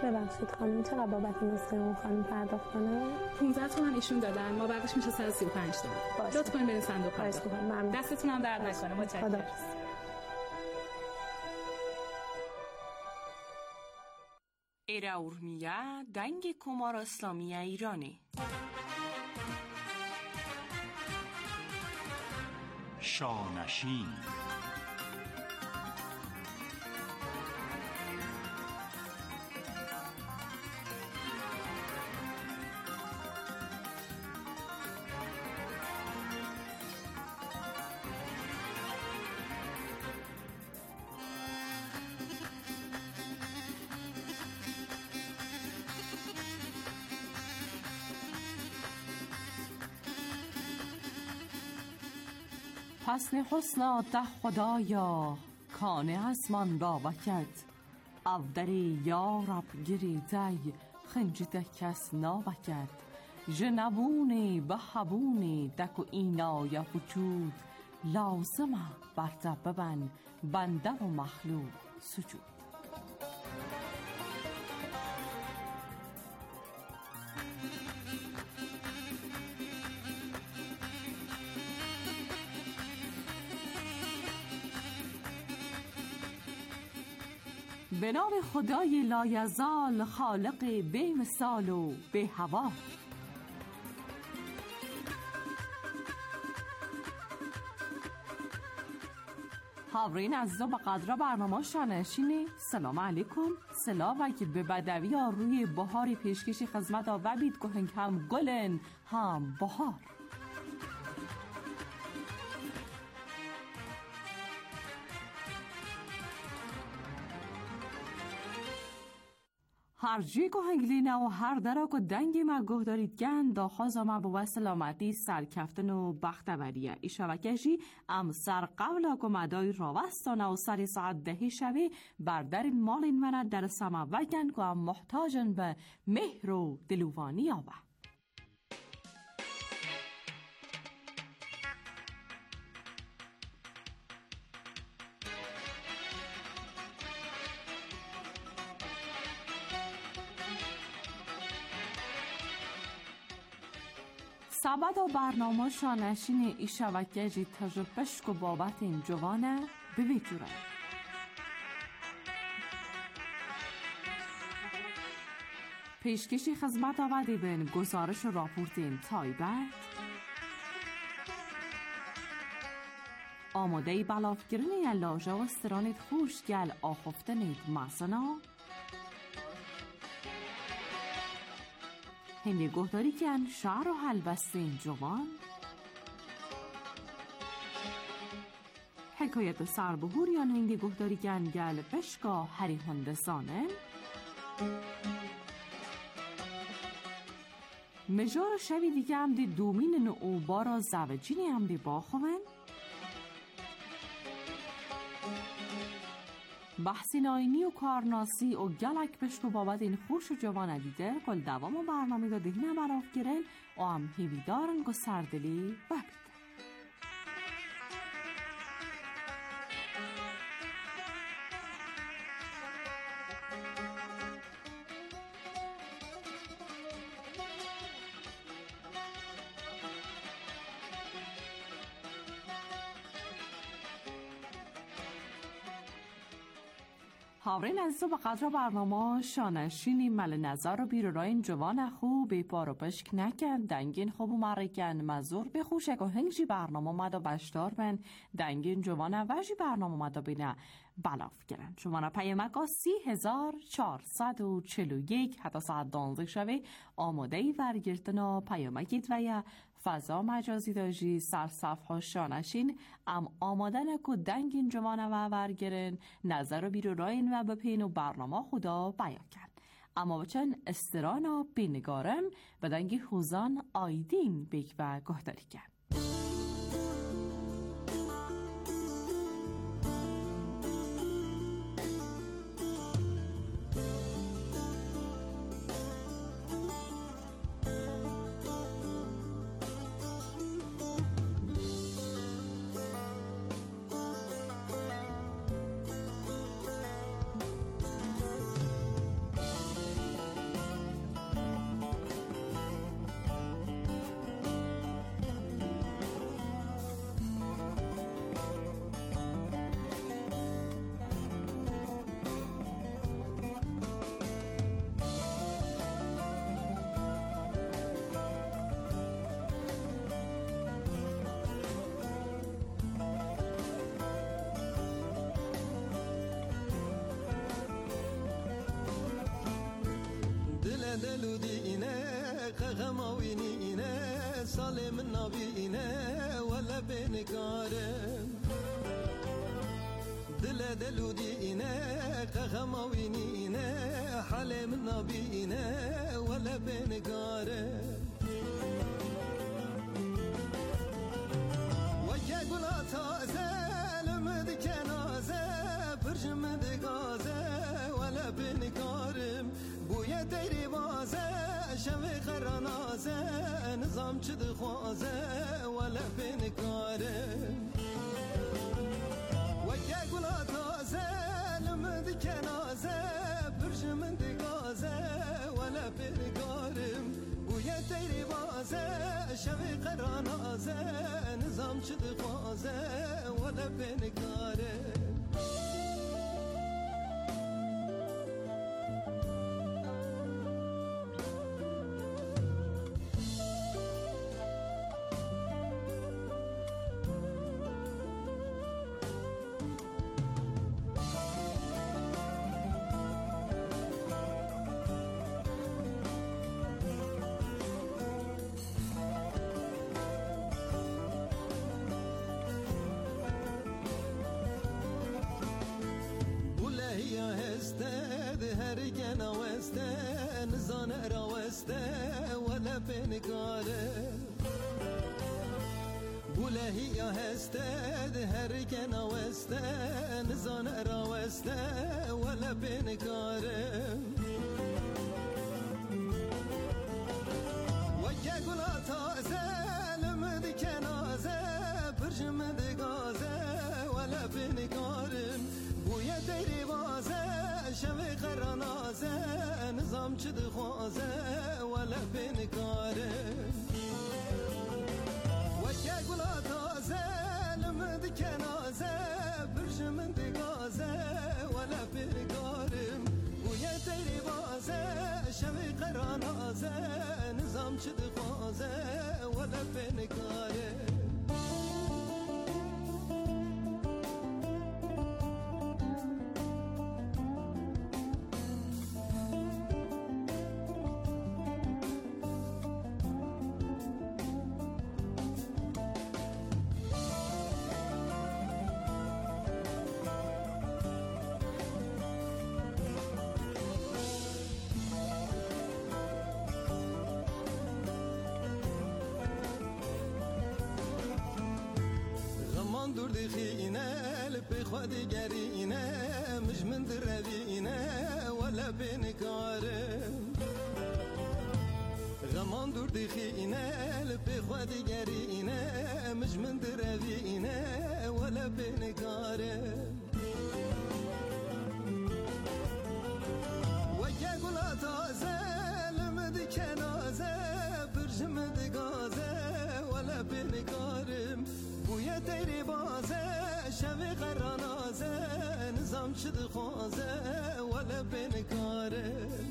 ببخشید خانم، چقدر بابت نسخه اون خانم پرداخت کنه؟ 15 تومن ایشون دادن، ما بقیش میشه 135 تومن. لطف کنید برید صندوق پرداخت. دستتون هم درد نکنه. متشکرم. ایراورمیه دنگ کمار اسلامی ایرانی. شانشین. حسن حسنا ده خدایا کانه اسمان را وکد اودری یا رب گریدی خنجده کس ناوکد جنبونی به حبونی دکو اینای وجود لازمه برده ببن بنده و مخلوق سجود. به نام خدای لایزال خالق بی مثال و بی هوا. حاضرین عزیزا به قدر برنامه شانشینی سلام علیکم. سلام وکی به بدوی روی بهاری پیشکشی خدمت و بید گوهنگ هم گلن هم بهار. هر جی که هنگلینه و هر درا که دنگی مگه دارید گند داخواز ما به سلامتی سرکفتن و بختوریه ایشا و کشی ام سر قبل که مدای راوستانه و سری ساعت 10 شوی بردارین مالین منه در سما وکن که ام محتاجن به مهر و دلوانی آوه. سبد و برنامه شانشین ای شبکه جی تجربهش که بابت این جوانه بویجوره. پیشکشی خدمت آوردی بین گزارش و راپورتین تایبت آماده بلافگرنی لاژه و استرانید خوشگل آخفتنید مسنا هندی گهداری کن شعر و حل بستین جوان حکایت سربهور یا هندی گهداری کن گل بشکا هری هندسانه مجار شوی دیگه هم دی دومین نو بارا زوجینی هم دی باخوین بحثی ناینی و کارناسی و گلک پشت و بابت این خوش و جوان دیده کل دوام و برنامه دا دهینه براف گیرن و هم هیویدارن گو سردلی ببید. حاضرین عزیزا به قدر برنامه شانشینی مل نظر و بیرو راین جوان خوب بی پارو پشک نکن دنگین خوب و مرکن مزور بخوشک و هنگجی برنامه مدا بشتار بین دنگین جوان وجی برنامه مدا بینه بلاف گرن جوان پیمکا 3441 حتی ساعت 12 شوه آماده ای ورگرتنا پیمکید و یا فضا مجازی داجی سرصفحه شانشین ام آماده نکو دنگین جوان و ورگرن نظر و بیرو راین و بپین و برنامه خدا بیا کن اما بچن استرانا بینگارم بدنگی خوزان آیدین بیک و گهداری کن. دلو دینه قغماوینی اینه سالم نابینه ولا بنکارم دلو دینه قغماوینی اینه حالم نابینه ولا بنکارم وجه گلا تازه لمد کنازه برجمد گازه ولا بنکارم بوی دیری بازه شوی خرانازه نظام چد خوازه ولا بنکارم وجه گلا تازه لمد کنازه برجمد گازه ولا بنکارم بوی دیری بازه شوی خرانازه نظام چد خوازه ولا بنکارم نزان راوسته ولا بنکاره بولهی یا هسته هر کنا وسته نزان راوسته ولا بنکاره وجه گلا تازه لمد کنازه برجمد گازه ولا بنکارم بوی دیری بازه شوی خرانازه نظام چد خوازه ولا بنکارم وجه گلا تازه لمد کنازه برجمد گازه ولا بنکارم بوی دیری بازه شوی خرانازه نظام چد خوازه ولا بنکارم دور دخينه لبي خودي جرينه مش من دربينه ولا بنكارم غمان دور دخينه لبي خودي جرينه مش من دربينه ولا بنكارم وجه گلا تازه لمد کنازه برجمد گازه ولا بنكارم بوی دیری بازه شوی قرانازه نظام شد خوازه ولا بنکارم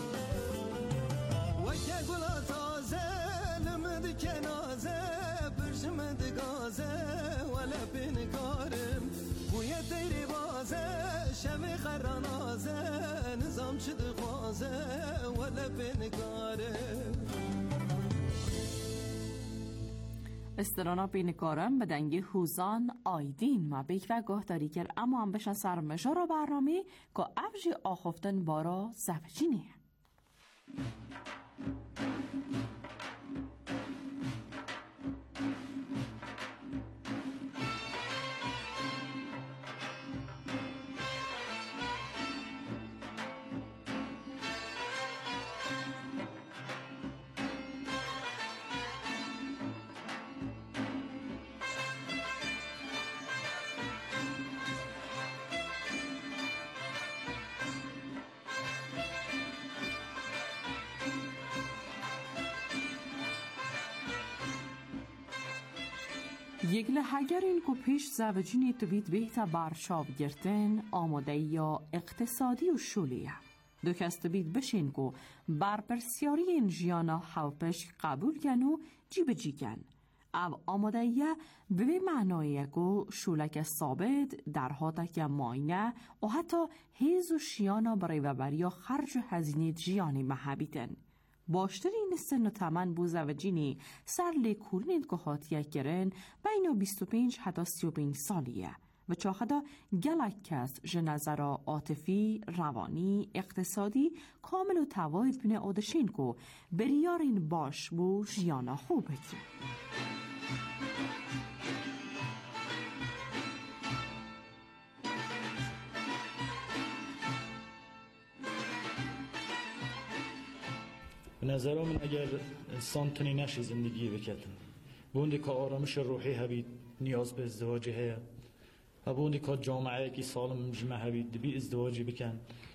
وجه گلا تازه لمد کنازه برجمد گازه ولا بنکارم بوی دیری بازه شوی قرانازه نظام شد خوازه ولا بنکارم استرانا بینکارم به دنگ هوزان آیدین ما بیک و گهداری کرد اما هم بشن سرمشا را برنامه که افجی آخفتن بارا زفجینه یک لحگر این که پیش زوجینی توید بهتا برشاب گرتن آماده یا اقتصادی و شولیه دو کس توید بشین که برپرسیاری این جیانا حوپش قبول گن و جیب جیگن او آمادهیه به معنای که شولک ثابت در حالت که ماینه و حتی هیز و شیانا برای وبریا خرج و هزینه جیانی محبیدن. باشترین سن و تمن بو زوجینی سر لیکورین که هاتیه گرن بین 25 حتی 35 سالیه و چاخدا گلک کس جنظر عاطفی، روانی، اقتصادی کامل و تواید بینه آدشین که بریارین باش بو جیانا خوب بکی. به نظر من اگر انسان تنی نشه زندگی بکتن بوندی که آرامش روحی هبید نیاز به ازدواجی هیا و بوندی که جامعه کی سالم جمع هبید دبی ازدواجی بکن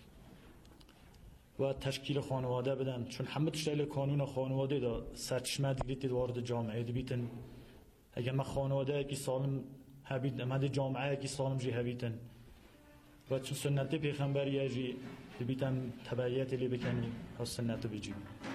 و تشکیل خانواده بدن، چون همه تشکیل قانون خانواده دا سرچشمه دیگریت وارد جامعه دبیتن. اگر ما خانواده کی سالم هبید امد جامعه کی سالم جی هبیتن و چون سنت پیغمبری جی دبیتن تبعیت لی بکنی و سنت بجی.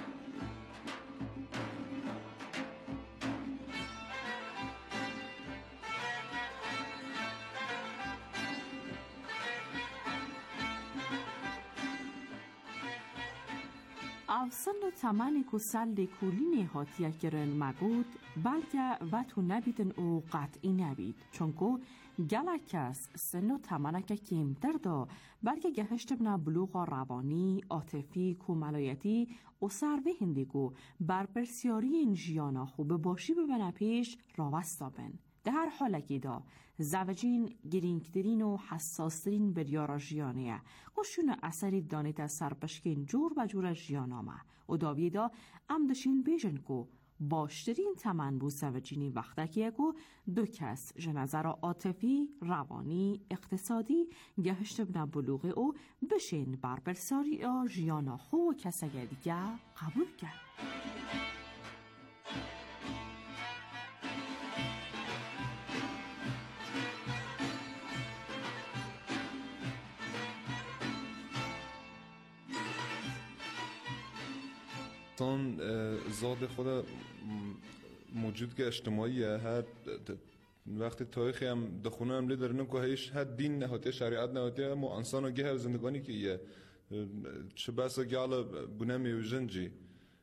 افسن و تمنی که سل کولینی هاتیه گرن مگود بلکه و تو نبیدن او قطعی نبید، چون که گلک کس سن و تمنک کمتر دا بلکه گهشت بنا بلوغ روانی، عاطفی، کوملایتی و سروه هندگو بر پرسیاری این جیانا خوب باشی ببنه پیش راوستابن. در هر حالکی دا زوجین گرینگترین و حساسترین بریارا جیانه و شون اثری دانیت از سرپشکین جور و جور جیانامه و داویه دا امدشین بیجن کو باشترین تمن بو زوجینی وقتکیه کو دو کس جنظر عاطفی، روانی، اقتصادی گهشت بنا بلوغه او بشین بر برساری جیانا خو و کسگه دیگه قبول کرد. ذات خود موجود که اجتماعیه هر وقتی تاریخی هم دخونه هم لیدرنم که هیچ هر دین نهاتی شریعت نهاتی اما انسان و گه زندگانی که یه چه بحثا گاله بنامی و جنجی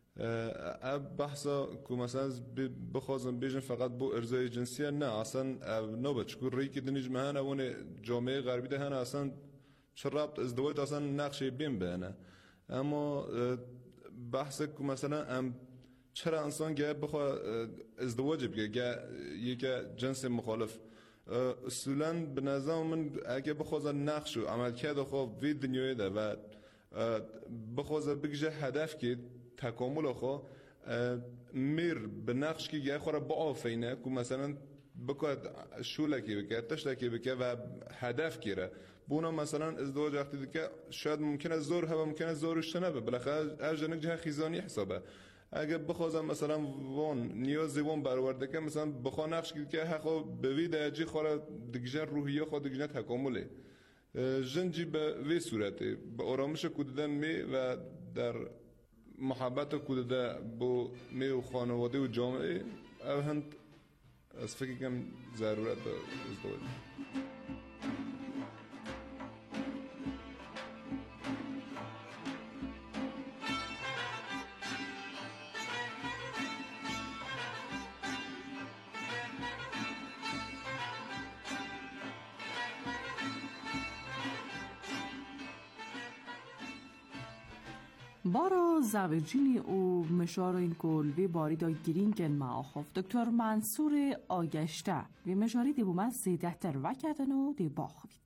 بحثا که مثلا بخوازم بیجن فقط بو ارزای جنسیه نه اصلا نوبه چکور ری که دنیج مهانه ونه جامعه غربی ده هنه اصلا چه رابط ازدواج اصلا نقشه بین بهنه اما بحث که مثلا چرا انسان گه بخواه ازدواج بگه یک جنس مخالف اصولا به نظر من اگه بخواه نقش و عمل کرده خواه وی دنیای ده و بخواه بگه هدف که تکامل خواه میر به نقش که گه خواه با آفینه که مثلا بکوه شولکی بکه تشتکی بکه و هدف گیره بونا مثلا ازدواج وقتی که شاید ممکنه زور هوا ممکنه زورش نبه بالاخره ارجنک جه خیزانی حسابه اگه بخوازم مثلا وان نیازی وان برآورده که مثلا بخوا نقش که حقا به وی درجه خوره دیگه روحیه خود دیگه تکامله جنجی به وی صورته به آرامش کودده می و در محبت کودده با می و خانواده و جامعه او هند از فکر کم ضرورت ازدواج. بارا زوجینی او مشار این کل و باری دا گرینگن معاخف دکتر منصور آگشته و مشاری دی بومن زیده تر وکردن و دی باخوید.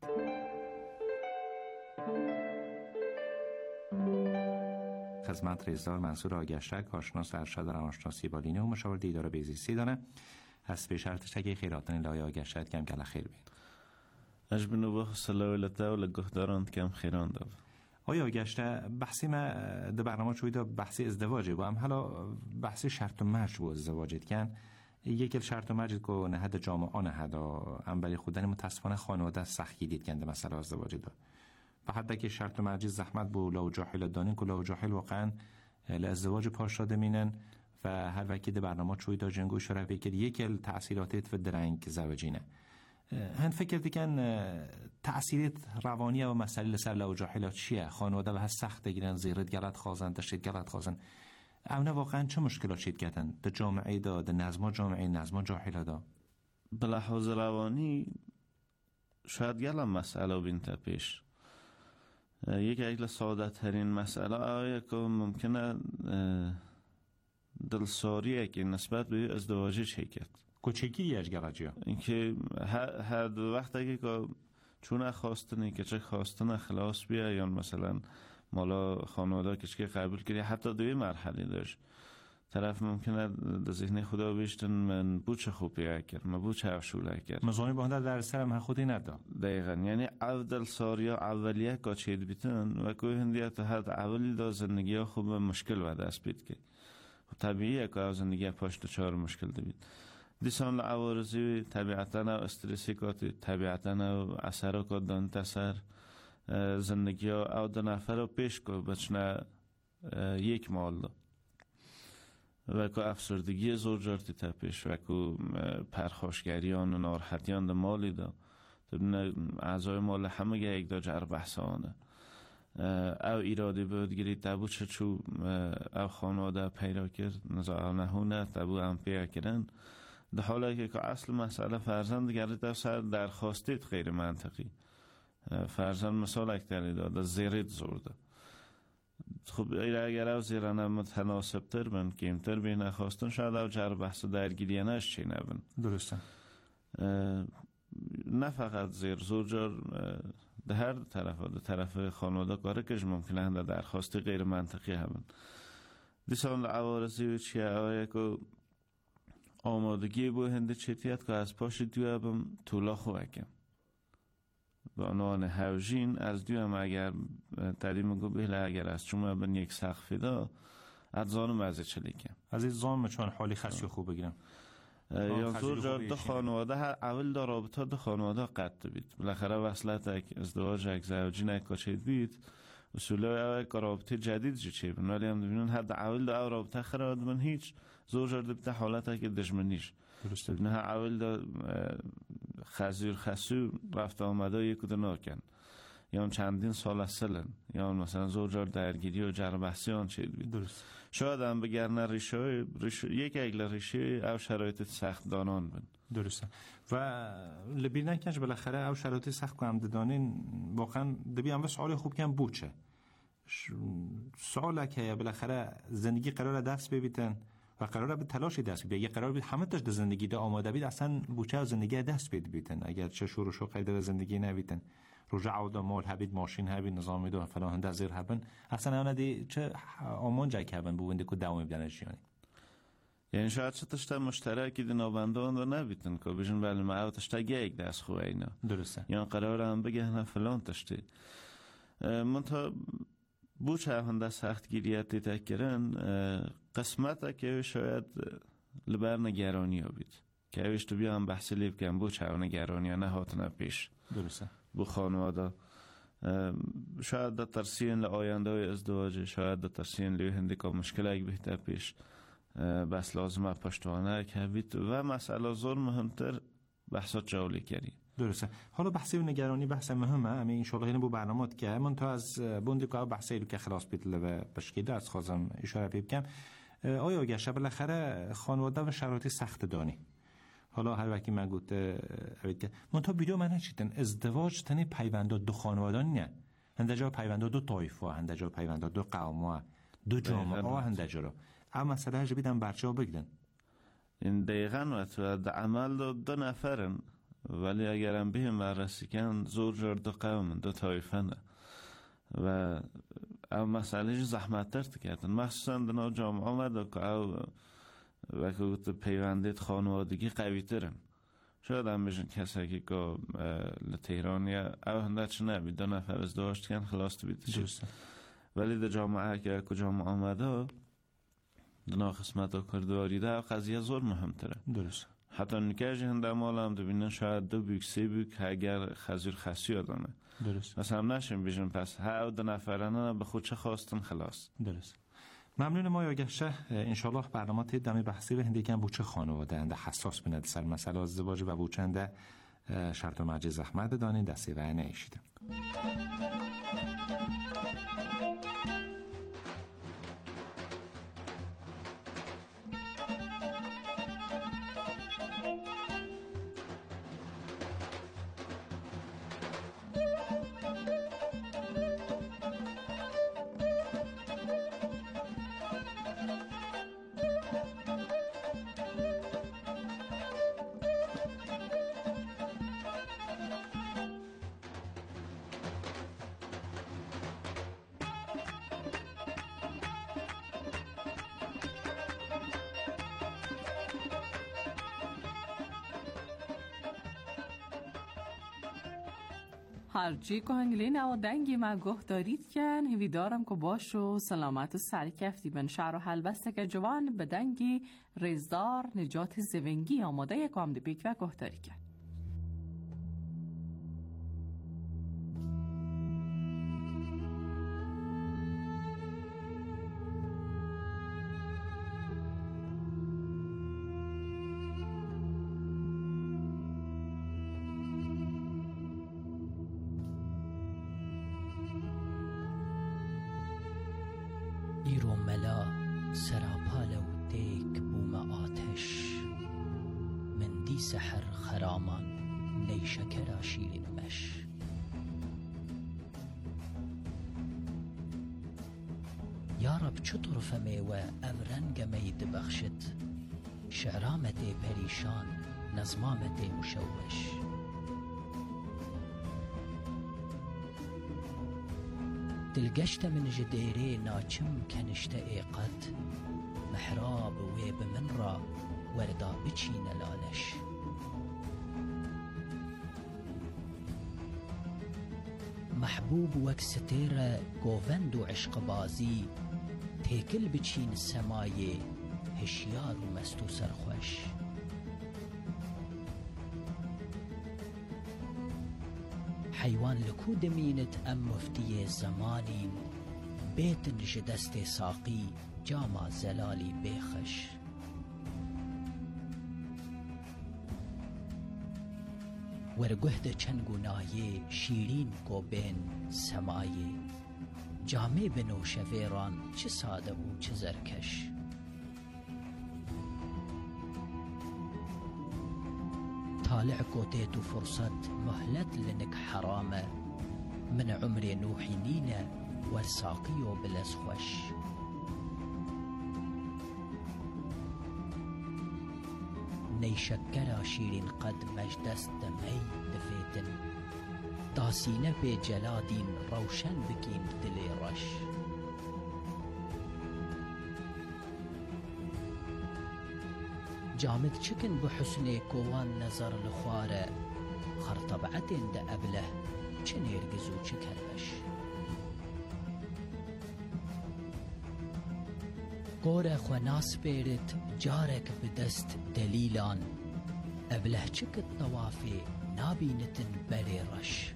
خدمت رئیسدار منصور آگشته کارشناس ارشد روانشناسی بالینه و مشاور اداره بهزیستی دانه هست به شرطش اگه خیراتن لای آگشته کم کلا خیر بید اجبنو با سلاولتا و لگهداران کم خیران دو. آیا گشته بحثی ما در برنامه شویده بحثی ازدواجه و هم حالا بحثی شرط و مرج و ازدواجت کن یکی شرط و مرج که نهد جامعه نهد هم برای خودن متاسفانه خانواده سختی دید کنده مثلا ازدواجی دا و حتی که شرط و مرج زحمت بو لو جاحل دانین که لو جاحل واقعا لازدواج پاش داده مینن و هر وقت برنامه چوی دا جنگو اشاره بکرد یکل تأثیراتت و درنگ زوجینه هن فکر دیکن تأثیرات روانی و مسئله لسر لو جاحلات چیه خانواده و هست سخت گیرن زیرت گلت خوازن دشت گلت خوازن اونا واقعا چه مشکلات شید گردن در جامعه دا در نظم جامعه نظم جاحله دا بلحاظ روانی شاید گلم مسئله بینت پیش یکی اگل ساده ترین مسئله آیا که ممکنه دلساریه که نسبت به ازدواجی چه کرد کوچکی یش گراجیا اینکه هر وقتی که چون خواستنی که چه خواستن خلاص بیا یا مثلا مالا خانواده که قبول کردی حتی دوی مرحله داشت طرف ممکنه در ذهن خدا بیشتن من بود چه خوبی کرد من بود چه افشوله کرد مزانی با در سرم خودی ندا دقیقا یعنی اول ساریا اولیه که چید بیتن و که هندیه تا هر اولی دا زندگی ها خوب مشکل و دست بید که طبیعیه که زندگی پاشت چهار مشکل دبید دیسان لعوارزی طبیعتا و استرسی که طبیعتا و اثر که دانت اثر زندگی ها او دو نفر رو پیش که بچنه یک مال دا و که افسردگی زور جارتی تا پیش و که پرخاشگریان و نارحتیان دا مالی دا اعضای مال همه گه یک دا جر بحثانه او ایرادی بود گیرید تبو چو او خانواده پیدا کرد نزا او نهونه تبو هم پیدا کردن در حالی که اصل مسئله فرزند گرد در سر درخواستید غیر منطقی فرزند مثال اکتری داد زیرید زورده خب اگر او زیرانه متناسب تر بن کمتر بی نخواستن شاید او جر بحث درگیری نش چی نبن درسته نه فقط زیر زور جار ده هر طرف خانواده کاره کش ممکنه هنده درخواستی غیر منطقی هبن دیسان عوارضی و چیه آیا که آمادگی بو هنده چیتیت که از پاش دوی بم طولا خواه کم به عنوان هوجین از دوی هم اگر تریم گو بهله اگر از چون بن یک سقفی دا از زانو مزه چلی کم از این زان چون حالی خسی خوب بگیرم یا زور جار دو خانواده اول دا رابطه دو خانواده قطع بید بالاخره وصلت ازدواج اک زوجین اک کچید بید اصوله او که رابطه جدید جو چه بین ولی هم دبینون حد اول دا او رابطه خراد من هیچ زور جار دبیده حالت که دشمنیش درسته نه اول دا خزیر خسو رفت آمده یک کده ناکن یا چندین سال اصلن یا مثلا زور جار درگیری و جر بحثی آن چید بید درست شاید هم بگرنه ریشه یک اگل ریشه او شرایط سخت دانان بین درسته و لبیرنن کنش بالاخره او شرایط سخت کنم دانین واقعا دبی هم سوال خوب کن بوچه سواله که بالاخره زندگی قرار دست ببیتن و قراره به تلاش دست بید. اگه قرار بود همه تاش زندگی دا آماده بید اصلا بوچه و زندگی دست بیتن اگر چه شور و شوقی در زندگی نبیتن رجع و مال هبید ماشین هبید نظامی دو فلان هنده زیر هبن اصلا اونا دی چه آمان جای که هبن بوینده که دوام بیدنش یعنی شاید چه تشتا مشترکی دی نابندان رو نبیتن که بیشن بله معاو تشتا یک دست خواه اینا درسته یعنی قرار هم بگه نه فلان تشتی منطقه بوچه هنده سخت گیریت دیتا کرن قسمت که شاید لبر نگرانی ها بید که اوش تو بیا هم بحثی لیب کن بوچه ها نگرانی ها نه هاتنه پیش درسته بو خانواده شاید در ترسین لآینده های ازدواج شاید در ترسین لیو هنده که مشکل اگه بهتر پیش بس لازمه پشتوانه که بید و مسئله زور مهمتر بحثات جولی کردی درسته حالا بحثی و نگرانی بحث مهمه امی انشالله اینو بو برنامات که من تا از بوندی که بحثی رو که خلاص بیت لبه بشکیده از خوازم اشاره بیبکم آیا گشه بالاخره خانواده و شرایط سخت دانی حالا هر وقتی من گفته من تا بیدو من نچیدن ازدواج تنی پیونده دو خانواده نه هنده جا پیونده دو طایفه هنده جا پیونده دو قومه دو جامعه هنده جا رو اما مسئله هجا بیدن برچه ها بگیدن این دقیقا و تو در عمل دو نفرن ولی اگرم بهم بررسی کن زور جار دو قوم دو طایفه نه و او مسئله زحمت تر تکردن مخصوصا دنا جامعه آمده که او وقت پیوندید خانوادگی قوی ترن شاید هم بشن کسی که لتهران یا او هنده چه نبید دو نفر ازدواج کن خلاص بیدش ولی در جامعه که جامعه آمده دنا قسمت ها کردواری ده قضیه زور مهم تره درست حتی نکاج هنده مال هم دبینن شاید دو بیک سه بیک اگر خزیر خسی آدمه درست مثلا هم نشیم بیشن پس ها او دو نفرانه به خود چه خواستن خلاص درست ممنون ما یاگشه. انشالله برنامه تید دمی بحثی به هندی کن بوچه خانواده هنده حساس بینده سر مسئله ازدواج و بوچه هنده شرط و مرج زحمت دانین دستی و نیشیده. هرچی که هنگلین او دنگی ما گوه دارید کن هیویدارم که باش و سلامت و سرکفتی بن شعر و حل بسته که جوان به دنگی ریزدار نجات زونگی آماده یک هم دی بیک و گوه داری کن. ایرو ملا سراپاله و دیک بوم آتش من دی سحر خرامان نیشکر شیرین مش یا رب چو طرف میوه اورنگ مید بخشت شعرامت پریشان نظمامت مشوش دلگشت من جدیره ناچم کنشت ایقت محراب ویب من را وردا بچین لالش محبوب وک ستیر گووند و عشق بازی تیکل بچین سمایه هشیار و مستو سرخوش حیوان لکو دمینت ام مفتی زمانی بیت نجدست ساقی جاما زلالی بیخش ورگهد چنگو نایه شیرین کو بین سمایه جامه بنوش ویران چه ساده و چه زرکش طالع قوتيت فرصة مهلت لنك حرامة من عمري نوحي نينة والساقيو بالأسخوش نيشكرا شيرين قد مجدست دمي دفيتن تاسينة بجلادين روشن بكين دلي رش جامد چکن بحسن کوان نظر لخواره خرطبعتين ده أبله چه نيرگزو چه کربش قوره خو ناس بيرت جارك بدست دليلان أبله چك الطوافي نابينتن بري رش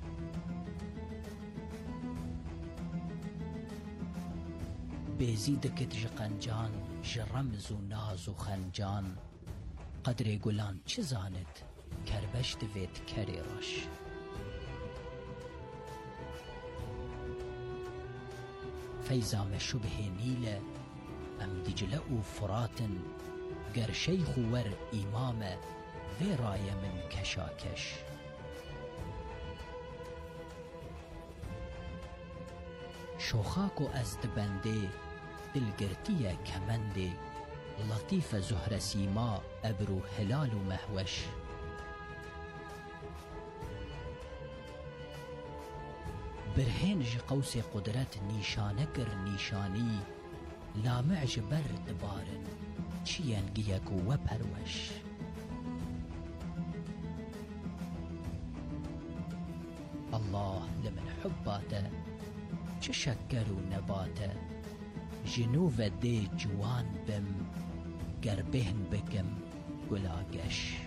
بيزيدك جقنجان جرمز و ناز و خنجان قدر گلان چه زاند کربش دوید کری راش فیزام شبه نیله ام دجله و فراتن گر شیخ ور امام وی رای من کشاکش شوخاکو از دبنده دلگرتیه کمنده لطيفة زهرة سيما أبرو هلال مهوش برهنج قوس قدرت نيشانكر نيشاني لامع جبر دبارن چيانگيك وپروش الله لمن حباته چه شكر و نباته جنوب دي جوان بم گربهن بکم گلاگش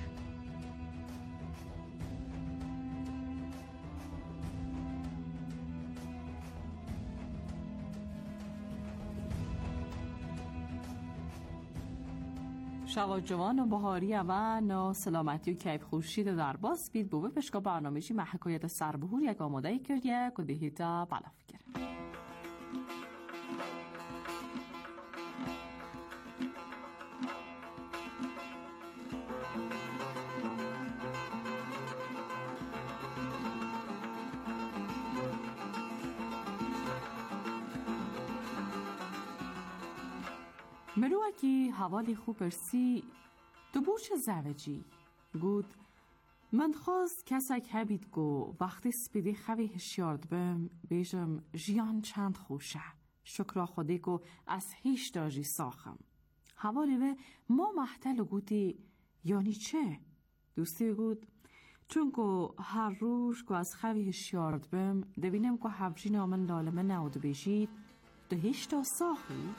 شوا جوان و بهاری و نا سلامتی و کیف خورشید در باز بید بوبه پشکا برنامه‌جی محکایت سربهور یک آماده کردیه که دهیتا بلاف کرد. مروکی حوالی خوب پرسی تو بوچ زوجی گود من خواست کسک هبید گو وقتی سپیدی خوی هشیارد بم بیجم جیان چند خوشه شکرا خودی گو از هیچ داجی ساخم حوالی به ما محتل گودی یعنی چه؟ دوستی گود چون که هر روز که از خوی هشیارد بم دبینم که حفجی نامن لالمه نود بیشید ده هیچ دا ساخی؟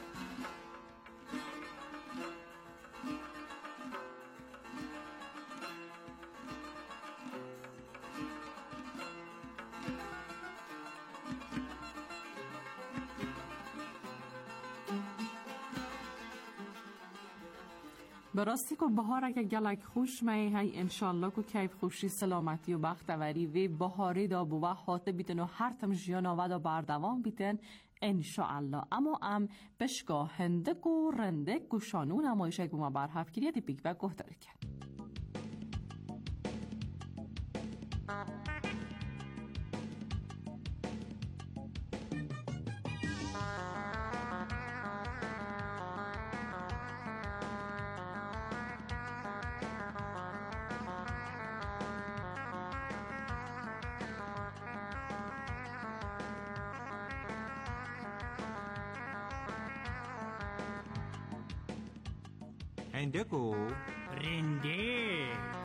براستی که بهار اگه گلک خوش می هی انشالله که کیف خوشی سلامتی و بختوری و بهاری دا بو و حاطه بیتن و هر تم جیان آوه بردوام بیتن انشالله. اما ام بشگاه هندک و رندک گوشانون امایشه که ما برحف کریه دی بیگ بگ گفتاره کرد. هندکو رنده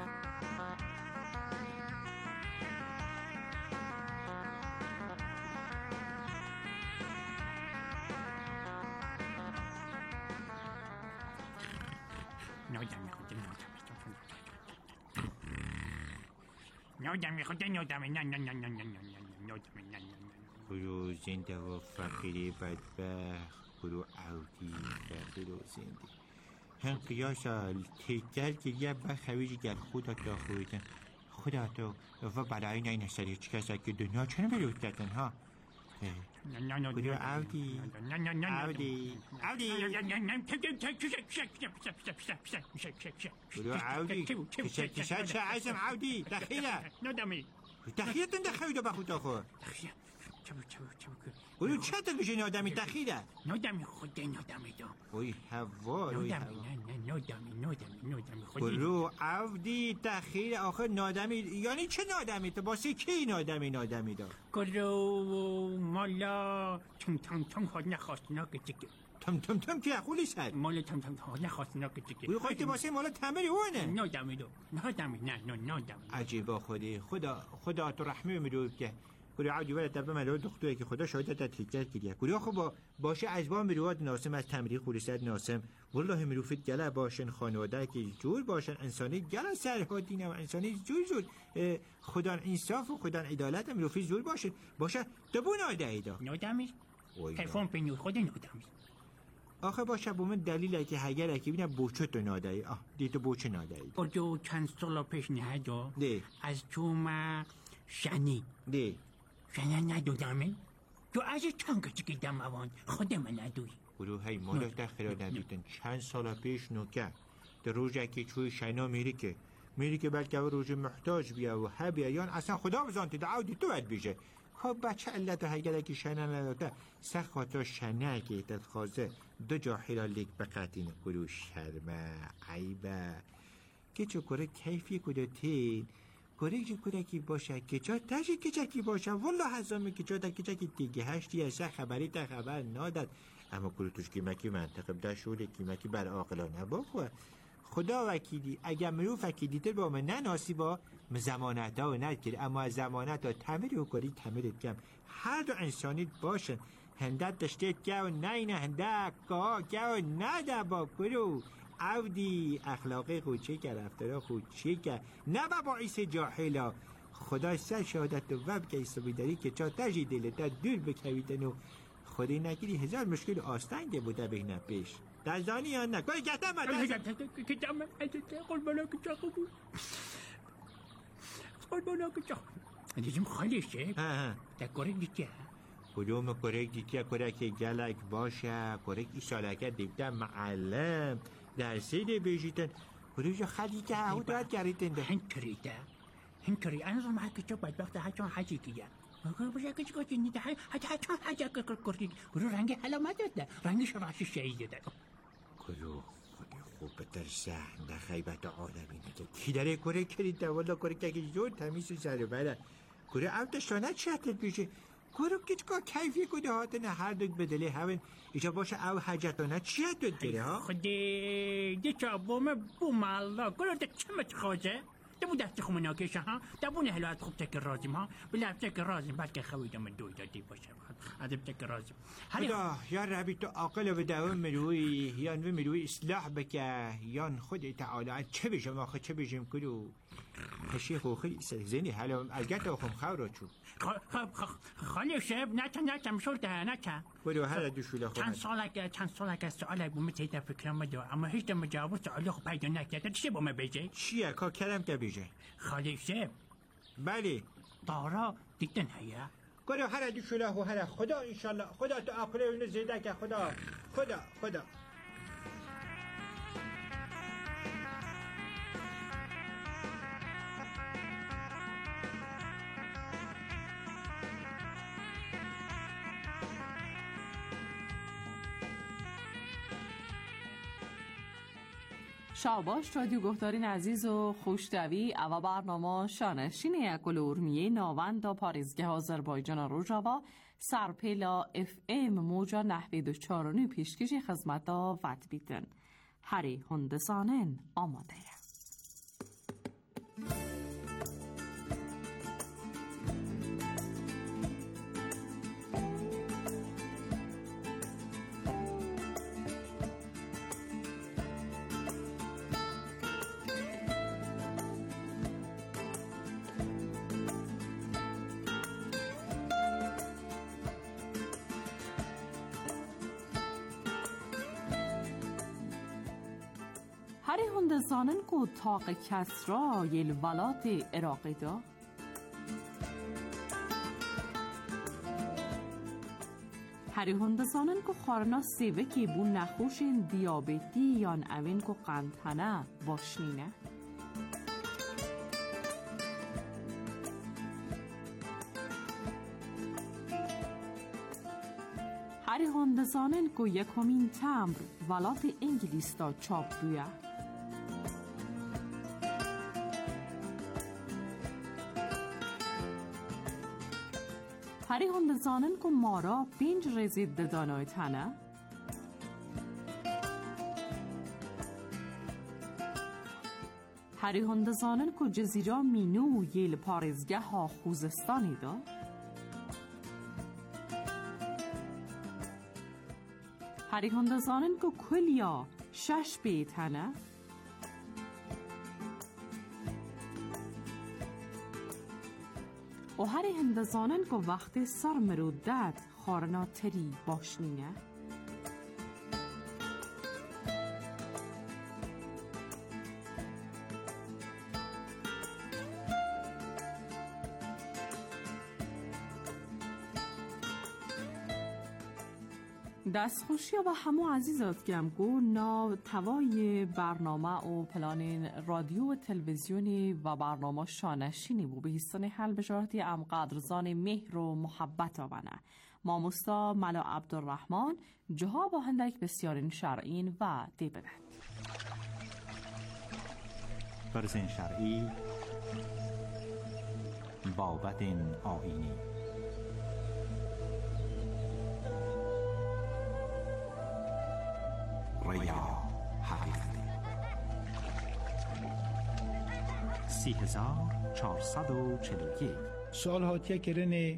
برو زنده و فقیری بدبخت برو عودی فقیر و زنده هم قیاسا تیتر که یه بخویجی گر خدا تا خویدن خدا تو و برای نه نستری چی کسا که دنیا چنه بلوت دادن ها برو عودی عودی عودی برو عودی کسا چه عزم عودی دخیله دخیله تن دخیله با خدا خور برو چه تا بشه نادمی دخیله نادمی خود نادمی دو اوی هوا نادمی خود برو عودی دخیله آخه نادمی یعنی چه نادمی تو باسی کی نادمی دو برو مالا تم خود نخواستنا که چکه تم که اخولی سر مالا تم خود نخواستنا که چکه برو خواهی باسی مالا تمری اونه نادمی عجیبا خودی خدا تو رحمه میدو که گوری عودی ولی طبعا ملو دختوره که خدا شاید تا تکر کریه گوری خب باشه ازبان مرواد ناسم از تمری خولیست ناسم والله مروفت گله باشن خانواده که جور باشن انسانی گله سرحادین و انسانی جور خدا انصاف و خدا عدالت مروفت جور باشه دبون آده ایدا نادمی تلفن پینو خود نادمی آخه باشه بومن دلیل که هگر اکی بینم بوچه تو نادایی دیتو بوچه نادایی بردو چند سالا پیش نهدو از تو ما شنی شنی ندودمه تو از چند کچی که دم اوان خود من ندوی برو هی مالا دخیرا ندیدن چند سالا پیش نوکه در روزه که چوی شنا میری که بلکه روز محتاج بیا و هبیا یان اصلا خدا بزانتی دعودی تو باید بیشه خب بچه علت هیگره که شنا نداده سخواتا شنه که تدخوازه دو جا حلالیک بقاتین برو شرمه عیبه که چو کره کیفی کده تین کره چو کره کی باشه که چا تشی که کی باشه والله حزامه که چا کی دیگه هشتی اصلا خبری تا خبر نادد اما کره توش کیمکی منطقب در شوله کیمکی بر آقلانه باخوه خدا وکیلی اگر مرو فکیلی تر با من نناسی با زمانت ها و ندکری اما از زمانت ها تمری و کاری تمریت کم هر دو انسانیت باشن هندت دشتیت گو نینه هندک گو نده با کرو عودی اخلاقی خود چه که رفتارا خود چه که نه با عیسی جاحلا خدا سر شهادت و وب که ایسا بیداری که چا تجی دلتا دور بکویدن و خودی نگیری 1000 مشکل آستنده بوده بینه پیش دزدانی یا نه گوی گتم قربانا کجا خوبو قربانا کجا دیدیم خالیشه در گرگ دیگه کدوم کرک دیگه کرک گلک باشه کرک ایشالکه دیگه معلم درسیده بیشیدن کدوم خلیده او داد گریدن ده هنکری انا ما کجا بدبخت هاتون حاجی کیه باشه کجا نیده هاتون حاجی کردی کدوم رنگ علامت ده رنگش راش شهید ده کدوم خوب بترسه ده خیبت عالمی نده کی داره کرک کریده والا کرک که زور تمیز سر بره کرک اوتشانه چهتت بیشه کرک کچکا کیفی کده هاتنه هر دوک بدلی هون ایجا باشه او حاجتانه چهتت گره ها خودی دیچا بوم الله کرک چمت خوزه دبو دست خو مناکشه ها دبو نه حالات خوب تک رازیم ها بلا تک رازیم بلکه خویدم من دوی دادی باشه ادب تک رازیم خدا یا ربی تو عاقل و دوام مروی یا نو مروی اصلاح بکه یا خود تعالی چه بشم آخه چه بشم کلو شیخ و خیلی زنی حالا الگت آخم خورا چو خالی شب نه مشورته نه برو هر دوشولا خود چند سالک سوالک بوم تیتا فکرم مدو اما هیچ دم جواب سوالی خو پیدا نکرد چی بوم بیجه چیه کا کلم که بیجه خالی شب بله دارا دیدن هیا برو هر دوشولا خو هر خدا انشالله خدا تو عقل اون زیده که خدا شاباش رادیو گفتارین عزیز و خوشتوی او برنامه شانشین یکل ارمیه ناوند پاریزگه آذربایجان روژاوا سرپیلا اف ام موجا نحوی 4 پیشکشی خدمت وقت بیتن هری هندسانن آماده هری هندسانن کو تاق کسرا یل ولات عراقی دا هری هندسانن کو خارنا سیوه که بو نخوشین دیابتی یان اوین کو قندهنه باشنینه هری هندسانن کو یکمین تمر ولات انگلیس دا چاپ بویه هری هندسانن کو مارا 5 رزید دانای تنه هری هندسانن کو جزیره مینو یل پارزگه ها خوزستانی دا هری هندسانن کو کلیا 6 بیتنه و هر هندسانن که وقت سر مرودت خارنا تری باشنینه دستخوشی و همو عزیزات گم گو نا توای برنامه و پلان رادیو و تلویزیونی و برنامه شانشینی بو به حسن حل بجارتی ام قدرزان مهر و محبت آونه ماموستا ملا عبدالرحمن جها با هندک بسیارین شرعین و دیبند برزین شرعی بابت آینی ریا حقیقتی 3441 سوال هاتیه کرن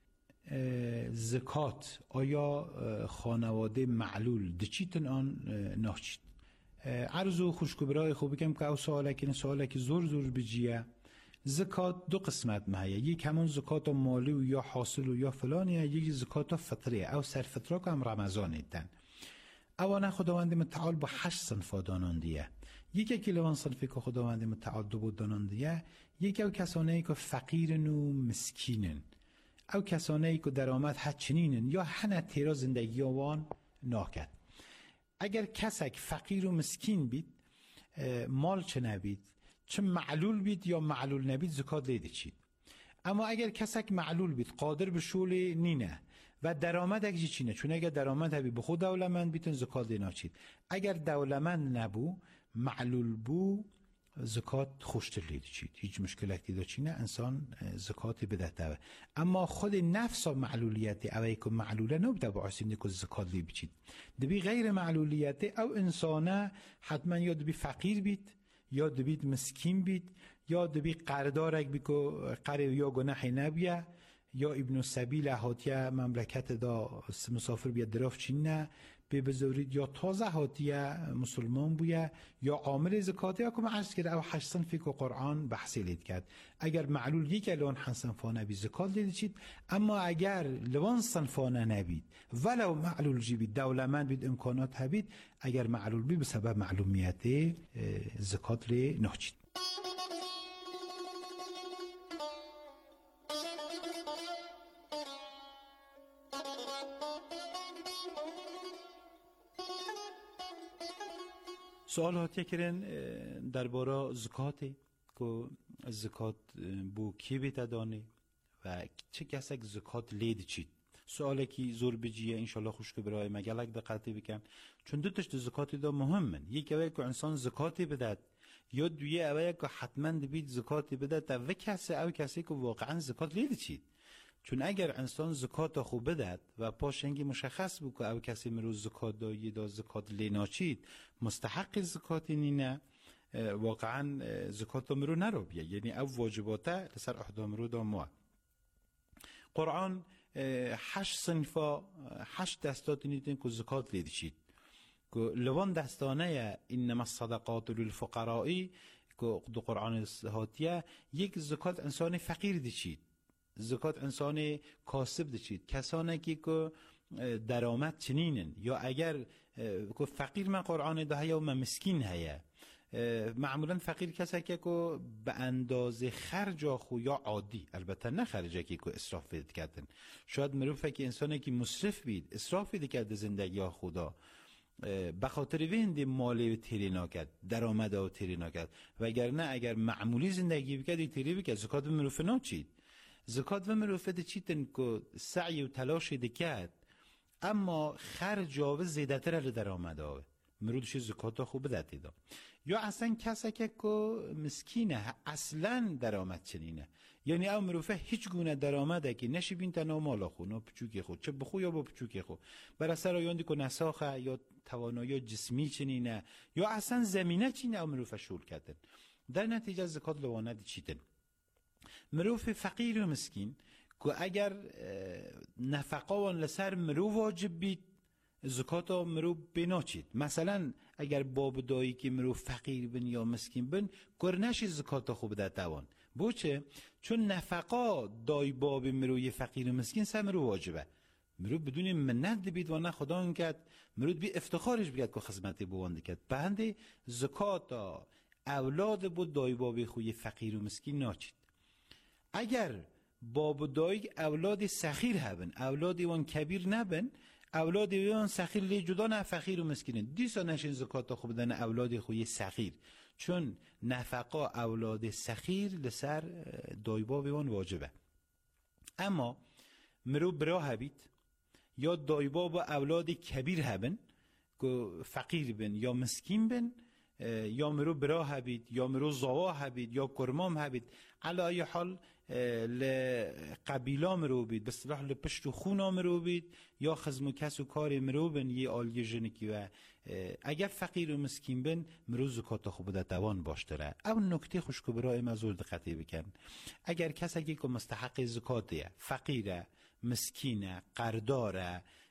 زکات آیا خانواده معلول دچیتن آن ناچید عرض و خوشکبرای خوب بگم که او سواله که زور بجیه زکات دو قسمت مهیه، یک همون زکات مالی و یا حاصل و یا فلانیه، یک زکات فطریه او سرفطره که هم رمضان ایدن. اوانه خداوند متعال با 8 صنف دانندیه. یکی که لوان صنفی که خداوند متعال دو بود دانندیه، یکی او کسانه ای که فقیرن و مسکینن، او کسانه ای که درآمد هچنینن یا هنه تیرا زندگی آوان ناکد. اگر کسک فقیر و مسکین بید، مال چه نبید، چه معلول بید یا معلول نبید، زکات لیده چید. اما اگر کسک معلول بید، قادر به شول نینه و درآمد اگه چینه، چون اگر درآمد هبی به خود دولمند بیتون زکات لینا چید. اگر دولمند نبو، معلول بو، زکات خوشتر لیده چید. هیچ مشکلاتی دا چینه انسان زکات بده دوه. اما خود نفس معلولیت اوهی که معلوله نبوده با عسینده که زکات لی بچید. دبی غیر معلولیت او انسانه حتما یا دبی فقیر بید، یا دبید مسکین بید، یا دبی قردارک بی که قرار یا گناحی نبیه، یا ابن سبیل هاتیه مملکت دا مسافر بیاد دراف چینه به بزورید، یا تازه هاتیه مسلمان بویه، یا عامل زکاته. یا که عرض کرده او 8 صنفی که قرآن بحثی لید کرد. اگر معلول یک لون 8 صنفانه بی زکات لید چید، اما اگر لون صنفانه نبید ولو معلول جی بید، دولمند بید، امکانات هبید، اگر معلول بید به سبب معلومیت زکات لی نخچید. سوال هاتیه کرن درباره زکاته که زکات بو کی بیت دانه و چه کسک زکات لید چید. سوالی که زور بجیه انشالله خوش که برای مگلک دقتی بکن، چون دو تشت زکاتی دا مهمن. یک اوه که انسان زکاتی بدد، یا دویه اوه که حتما بید زکاتی بدد و کسی که واقعا زکات لید چید. چون اگر انسان زکات خوب بدد و پاشنگی مشخص بود که او کسی مروز زکات دایی دا زکات لینا چید، مستحق زکاتی نینه، واقعا زکات مرو نرو بیه، یعنی او واجباته لسر احدام رو دا ما. قرآن 8 صنفا 8 دستات نیدن که زکات لیدی چید. که لوان دستانه انما الصدقات للفقرائی که دو قرآن هاتیه، یک زکات انسان فقیر دی چید، زکات انسان کاسب دی چید، کسانه که درآمد چنینن، یا اگر که فقیر من قرآن ده هیا و من مسکین هیا. معمولا فقیر کسی که به اندازه خرج خو یا عادی، البته نه خرجه که اسراف بید کردن. شاید مروفه که انسانی که مصرف بید، اسراف بید کرده زندگی ها خدا، بخاطر وینده مالی تیری ناکد، درآمد ها تیری ناکد. وگرنه اگر معمولی زندگی بکرد تیری بکرد، زکات به مروفه ناچید. زکات به مروفه ده چیتن که سعی و تلاش دکرد، اما خرج ها و زیده تر درآمد ها مرودش زکات ها خوب بدهی دا. یا اصلا کسی که مسکینه، اصلا درآمد چنینه، یعنی او مروفه هیچ گونه درآمده که نشی بین تنها مالا خو نه پچوکی خو، چه بخو یا با پچوکی خو، برای سر آیاندی که نساخه یا توانایی جسمی چنینه، یا اصلا زمینه چینه او مروفه شول کردن. در نتیجه زکات لوانه دی چیدن. مروفه فقیر و مسکین که اگر نفقان لسر مرو واجب بید، زکات ها مرو بناچید. مثلا اگر باب دایی که مرو فقیر بن یا مسکین بن، گرنشی زکات ها خوب ده دوان. بوچه؟ چون نفقا دای باب مروی فقیر و مسکین سر مرو واجبه. مرو بدون منت بید و نه خدا انکد، مرو بی افتخارش بگید که خدمتی بوانده کد. بهنده زکات ها اولاد بود دای باب خوی فقیر و مسکین ناچید. اگر باب دایی اولاد سخیر هبن، اولاد وان کبیر نبن، اولاد وان سخیر لی جدا نه فقیر و مسکینن، دیسا نشین زکات خوب بدن اولاد خوی سخیر، چون نفقا اولاد سخیر لسر دایبا وان واجبه. اما مرو برا هبید یا دایبا با اولاد کبیر هبن که فقیر بن یا مسکین بن، یا مرو برا هبید یا مرو زوا هبید یا کرمام هبید، علی حال لقبیلا مرو بید، به اصطلاح لپشت و خونا مرو بید، یا خزم و کس و کار مرو بن یه آلیه جنکی. و اگر فقیر و مسکین بن مرو زکات خوب ده دوان باشتره. او نکته خوشکو برای مزور دقتی بکن. اگر کسی که مستحق زکاته، فقیره، مسکینه، قرداره،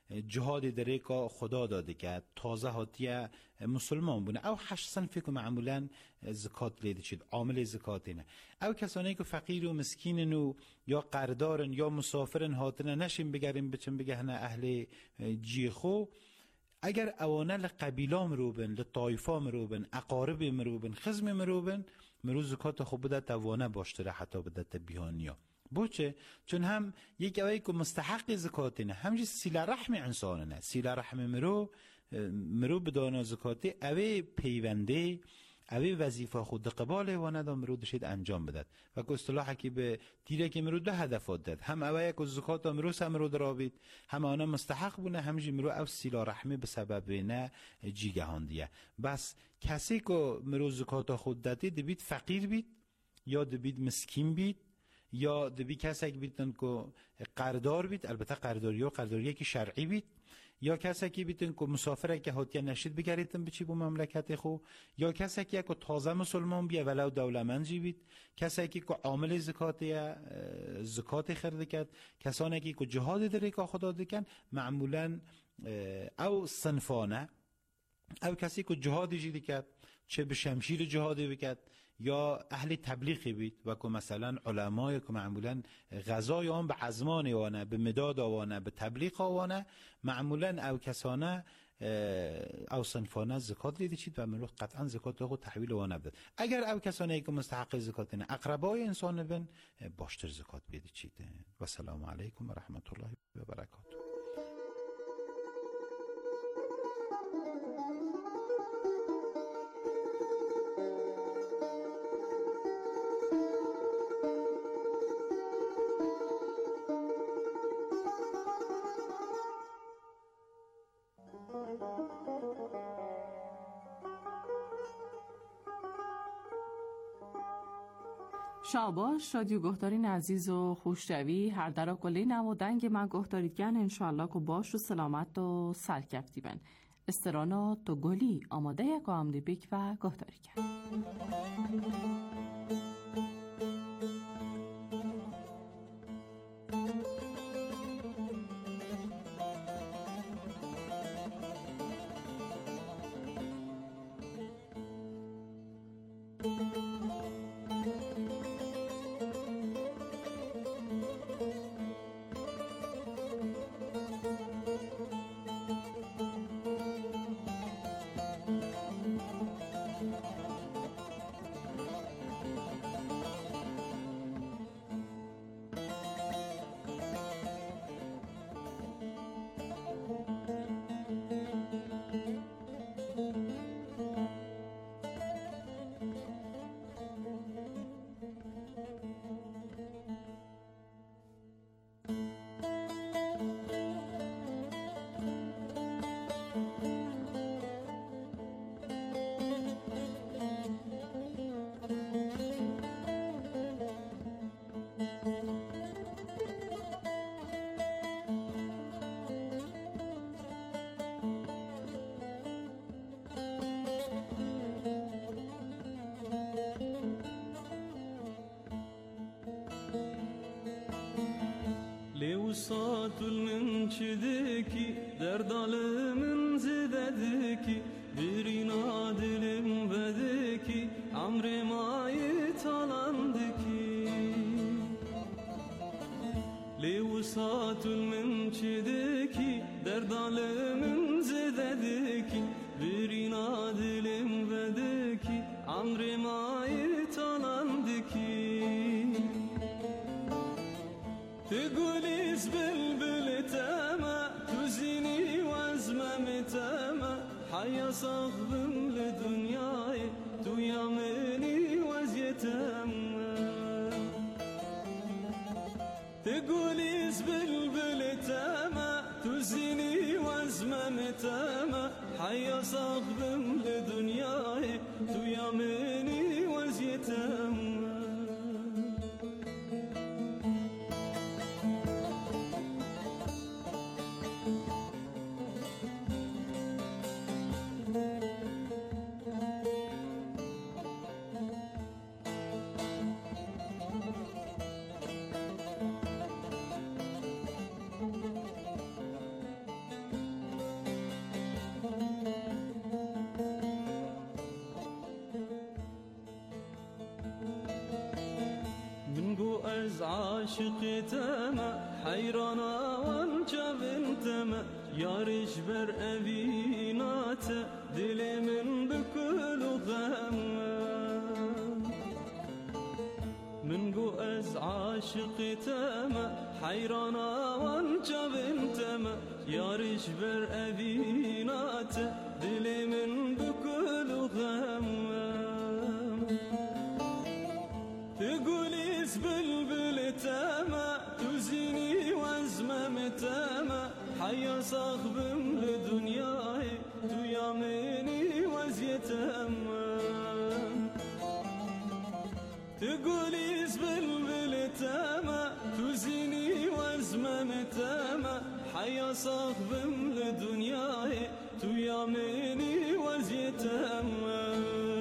جهاد دریکا خدا داده که تازه هاتیه مسلمان بونه او 8 صنفی که معمولا زکات لیده چید عامل زکات اینه او کسانی که فقیر و مسکینن و یا قردارن یا مسافرن هاتنه نشین بگرین بچن بگه هنه اهل جیخو اگر اوانه لقبیلا مروبن لطایفا مروبن اقارب مروبن خزم مروبن مرو زکات خوب بده توانه باشتره حتی بده تبیانیا بوچه چون هم یک اوایی که مستحق زکاتینه همجی سیل رحم انسانه سیل رحم مرو بدانا زکاتی اوی پیونده اوی وظیفه خود قبال وانه دا مرو دشید انجام بدد و که اصطلاحه که به تیره که مرو 2 هدفات داد هم اوایی که زکات مرو سمرو درابید هم آنها مستحق بونه همجی مرو او سیل رحمه به سبب نه جیگهاندیه بس کسی که مرو زکات خود دادی دبید فقیر بید یا دبید مسکین بید یا دبی کسی که بیتن که قردار بید البته قرداری که شرعی بید یا کسی که بیتن که مسافره که هاتیه نشید بگریتن بچی بو مملکت خو یا کسی که تازه مسلمان بیه ولو دولمنجی بید کسی که عامل زکات خرده کرد کسانی که جهاد داره که خدا دکن معمولا او صنفانه او کسی که جهادی جیدی کرد چه به شمشیر جهادی بکرد یا اهل تبلیغی بید و که مثلا علمای که معمولا غذای آن به عزمان وانه به مداد آوانه به تبلیغ آوانه معمولا او کسانه او صنفانه زکات لیده چید و مروح قطعا زکات خود تحویل وانه بدد اگر او کسانه که مستحق زکات نه اقربای انسان بن باشتر زکات بیده چید و سلام علیکم و رحمت الله و برکاته. شاباش رادیو گهدارین عزیز و خوششوی هر درا کلی نمودنگ من گهدارید گن انشالله که باش و سلامت و سرکفتی بن استرانا تو گلی آماده یک آمده بیک و گهداری گن لوسات من چدکی در دالمن زددکی بیرینا دلم بدکی عمر مای تالاندکی لوسات من چدکی در دالمن زددکی بیرینا دلم بدکی عمر مای تالاندکی تقوليز بلبل تاما تزيني وازمة تاما حيا صغبم لدنياي تو يامني وزيتاما تقوليز بلبل تاما تزيني وازمة تاما حيا صغبم لدنياي تو يامني وزيتاما عاشق تما حيرانا وانجا بنتما يارش بر أبينات دلي من بكل غم من قو از عاشق تما حيرانا وانجا بنتما يارش بر أبينات دلي من بكل غم تقولي بلبل تما تزيني وازمم تما حيا صاحبم لدنياي تو يامني وزيتما تقولي بلبل تما تزيني وازمم تما حيا صاحبم لدنياي تو يامني وزيتما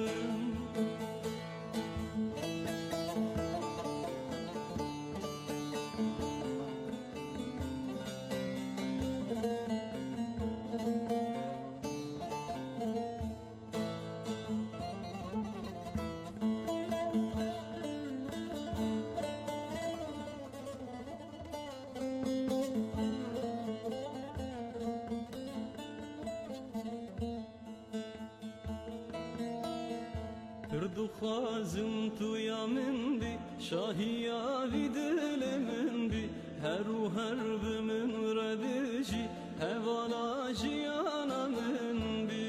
تردو خازم تو يا من بي شاهي يا في دل من بي هرو هرب من ردشي هوالا جيانا من بي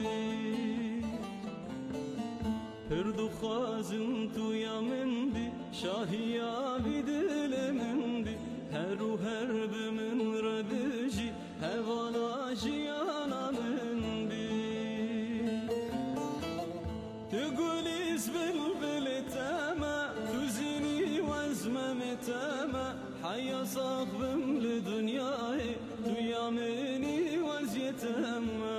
تردو خازم تو يا من بي شاهي يا في دل من بي هرو هرب من ردشي هوالا جيانا من بي تقولي بلبل تما تزيني وازمم تما حيا صاحبم لدنياي تو يامني وزيتما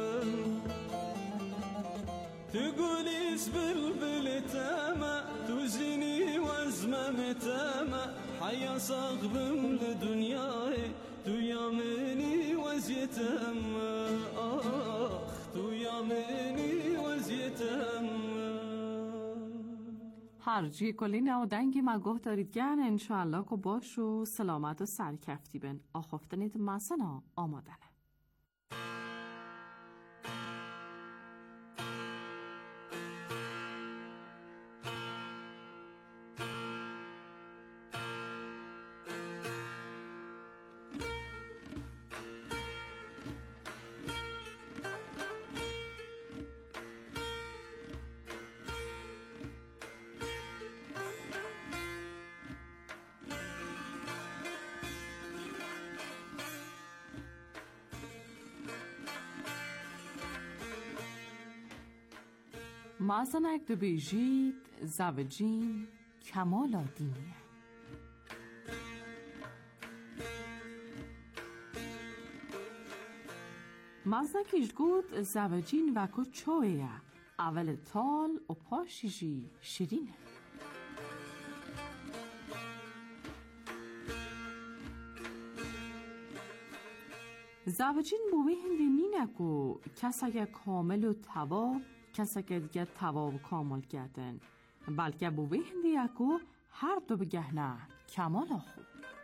تقولي بلبل تما تزيني وازمم تما حيا صاحبم لدنياي تو يامني وزيتما تو يامني وزيتما هرجی کلی نه و دنگی مگوه دارید گن انشاءالله که باش و سلامت و سرکفتی بن آخفتنید مسنا آمادنه. مازنک دو بیجید زوجین کمال آدینیه مازنک ایشگود زوجین وکو چویه اول تال و پاشیجی شیرینه زوجین بوی هندی نینکو کسا کامل و توا کسا که دیگه توا و کامل کردن بلکه بوی هندی اکو هر دو بگهنه کمال خوب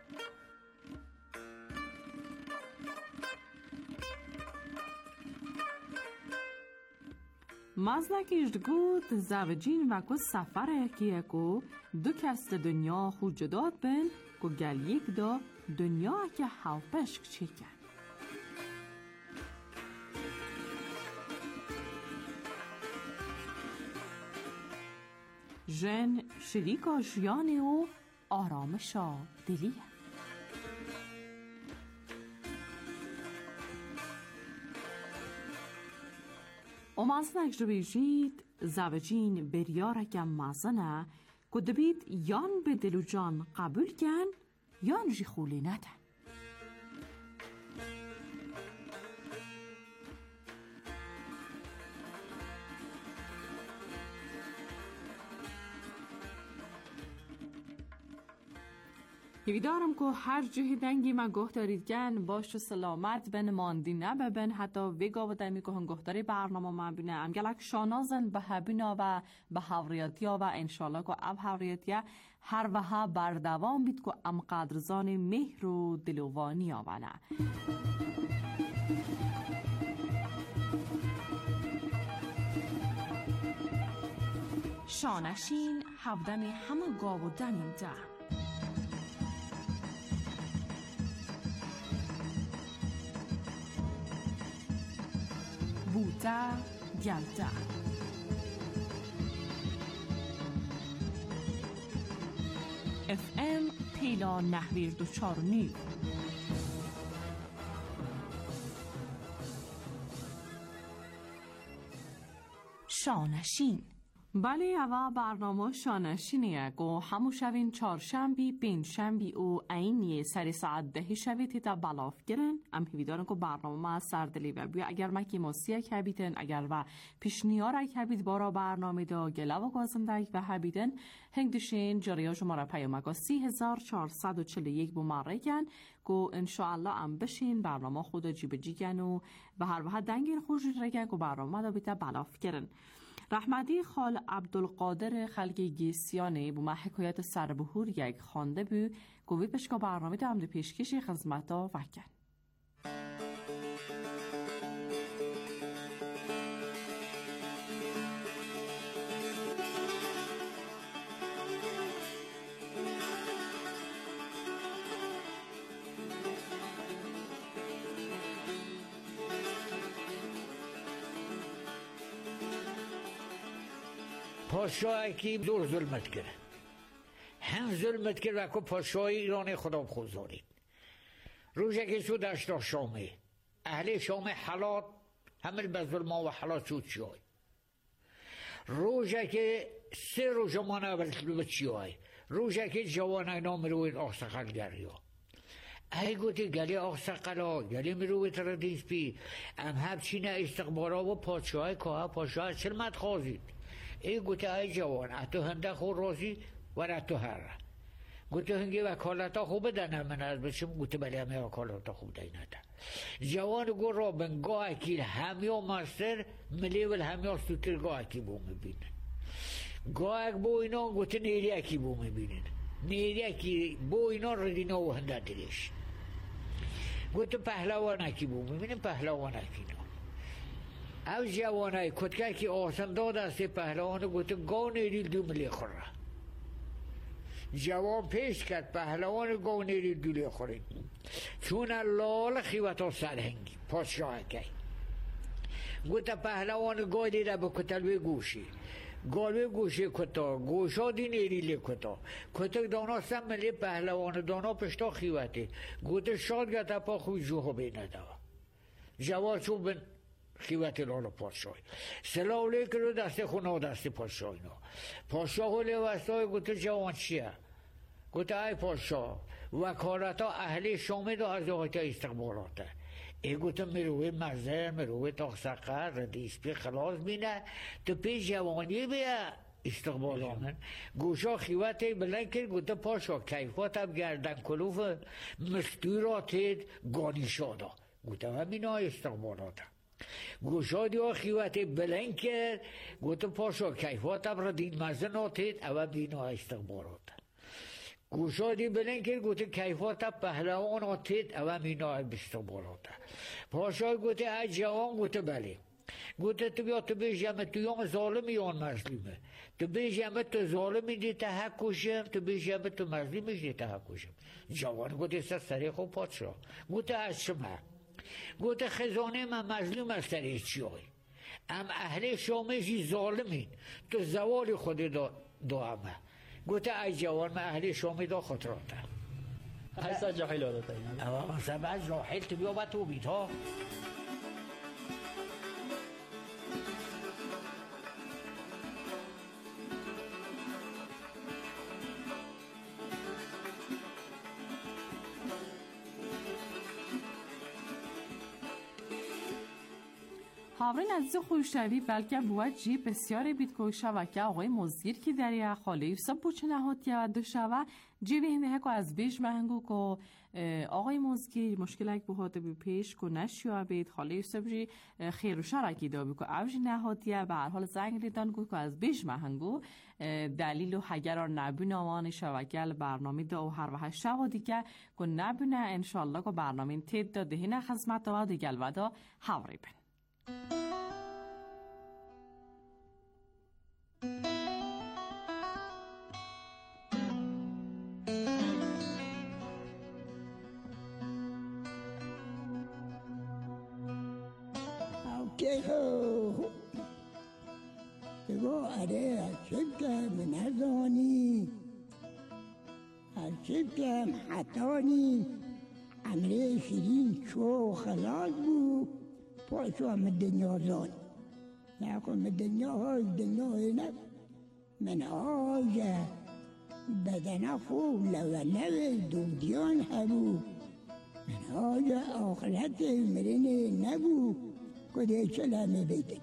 مزنکیش گود زوجین و کو سفر اکی اکو دو کس دنیا خود جداد بین که گل یک دا دنیا اکی حلپشک چیکن ژن شریک آشیانه و آرامش دلیه و مازنک جو بیجید زوجین بریارکم مازنه که دبید یان به دل و جان قبول کن یان جی خولی ندن یویدارم که هر جهی دنگی من گوه دارید گن باش و سلامت بن ماندی نه ببن حتی ویگا بدمی که هنگوه داری برنامه من بینه ام گلک شانازن به هبینا و به حوریتی و انشالله که اب حوریتی هر وها بردوام بید که ام قدرزان مهر و دلوانی آونه. شانشین هفدمی همه گاو و دنیم ده بوده گلده FM پیلا نهویر 249 شانشین. بله اوا برنامه شانشینیه گو همو شوین چهارشنبی پنجشنبی و عینیه سر ساعت 10 شبی تا بلاف گرن ام هیویدارن که برنامه ما سردلی و بیا اگر مکی موسیقی کبیتن اگر و پیشنیار کبید بارا برنامه دا گلا و گازندگ و هبیدن هنگدشین جریا شماره پیامگا 3441 بماره گن گو انشاءالله ام بشین برنامه خود جیب جیگن و به هر وحد دنگین خوش رگن گو برنامه دا بیتا بلاف گرن. رحمتی خال عبدالقادر خلقی گیسیانه با حکایت سربهور یک خوانده بو گوی پشکا برنامه دا هم دو پیشکشی خدمتا وکن. پادشاهی که دور ظلمت کرد هم ظلمت کرد و که پادشاهی ایران خدا بخوزارید روزه که شد اشتاق شامه اهل شامه حالات همه به ظلما و حالات شد چیای روزه که 3 روز مانه اول چیای روزه که جوان اینا مروید آقسقل گریا ای گوتی گلی آقسقلا گلی مروید ردیس بی ام همچینه استقبارا و پادشاهی که پادشاه سلمت خوازید ای گوته ای جوان اتو هنده خور رازی و اتو هر گوته هنگی وکالتا خوب دنه من از بشم گوته بلی همه وکالتا خوب دینه ده جوان گو را بنگاه اکی همیا مستر ملیول همیا سوتر گاه اکی بو میبینن گاه اک بو اینا گوته نیری اکی بو میبینن نیری اکی بو اینا ردینا و هنده دریش گوته پهلوان اکی بو میبینن پهلوان اکی نا او جوانای کتکه که آسان داد است پهلوان گوته گاه نیری دو ملی خوره جوان پیش کرد پهلوان گاه نیری دولی خورید چون لال خیوتا سرهنگی پادشاه که گوته پهلوان گاه دیده به کتلوی گوشی گالوی گوشی کتا گوشا دی نیری لی کتا کتا دانا سم ملی پهلوان دانا پشتا خیوتی گوته شاد گتا پا خوی جوها بینه دوا جوان چون بن خیوتی لالا پادشاهی سلام لیکن رو دست خونه دست پادشاهی نا پادشاه و لیوستای گوته جوان چیه گوته ای پادشاه وکالتا اهلی شامه دا از آقایتا استقبالاته ای گوته مروی مزه مروی تاقسقر ردیس پی خلاص بینه تو پی جوانی بیا استقبال آمن گوشا خیوتی بلند کرد گوته پاشا کیفات هم گردن کلوف مستوراتید گانی شادا گوته همین های استقبالاته گوشا دیا خیوتی بلند کرد گوته پاشا کیفات هم ردین مزه ناتید او بینا استقبالاته گوشا دی بلند کرد گوته کیفات هم پهلوان آتید او بینا استقبالاته پاشا گوته ای جوان گوته بله گوته تو بیا تو بیشمه تو یام ظالمی یان مظلومه تو بیشمه تو ظالمی دیتا حق کشم تو بیشمه تو مظلومش دیتا حق کشم جوان گوته سری خوب پادشاه گوته از شما گوته خزانه من مظلوم از سری چیای ام اهل شامشی ظالمین تو زوال خود دامه گوته ای جوان من اهل شامی دا خطراته هستا جاحیل آداتا اما مثلا از راحل تو بیا با تو بید ها خبرین عزیز خوششوی بلکه بود جی بسیاری بید که شوکه آقای مزگیر که در یه خاله یوسف بود چه نهاد یا دو شوه جی بهنده که از بیش مهنگو که آقای مزگیر مشکل اک بهاده بی پیش که نشیوه بید خاله یوسف جی خیر و شرکی دا بی که اوش نهاد یا به هر حال زنگ لیدان گو که از بیش مهنگو دلیل و حگر نبی نامان شوکل برنامه دا و هر وحش شوا دیگه که نبینه انشالله که برنامه تید دا دهینه خزمت دا و دیگل و دا حوری بین بگو اره شبکم نزانی شبکم حتانی عمره شیرین شو خلاص بود پاشو هم دنیا زان نکن دنیا های دنیا اینه من آجه بدن خوب لونه دودیان هبو من آجه آخرت مرنه نبو کده چلمه بیده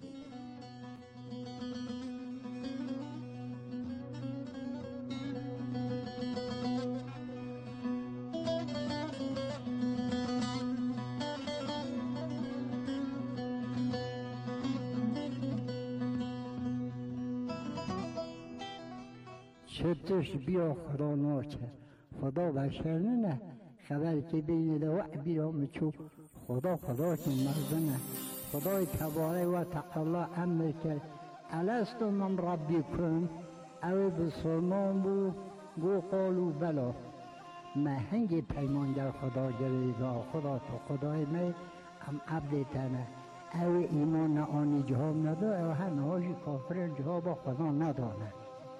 شبتش بیا خراناچه خدا بشر نه خبر که بین دواء بیا مچو خدا که مردنه خدای تبارک و تعالی امر کرد الستو من ربکم او بسلمان بو گو قالو بلا ما هنگی پیمان در خدا گریزا خدا تو خدای می هم عبد تنه او ایمان آنی جهاب نداره او همه هاشی کافر جهاب خدا نداره